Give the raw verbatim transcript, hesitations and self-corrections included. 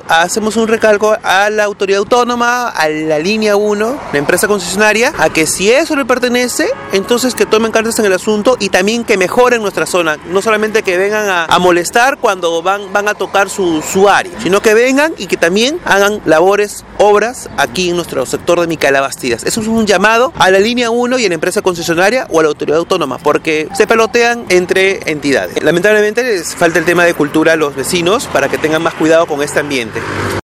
hacemos un recalco a la autoridad autónoma, a la línea uno, la empresa concesionaria, a que si eso le pertenece, entonces que tomen cartas en el asunto y también que mejoren nuestra zona, no solamente que vengan a, a molestar cuando van, van a tocar su, su área, sino que vengan y que también hagan labores, obras aquí en nuestro sector de Micaela Bastidas. Eso es un llamado a la línea uno y a la empresa concesionaria o a la autoridad autónoma, porque se pelotean entre entidades. Lamentablemente les falta el tema de cultura a los vecinos para que tengan más cuidado con este ambiente.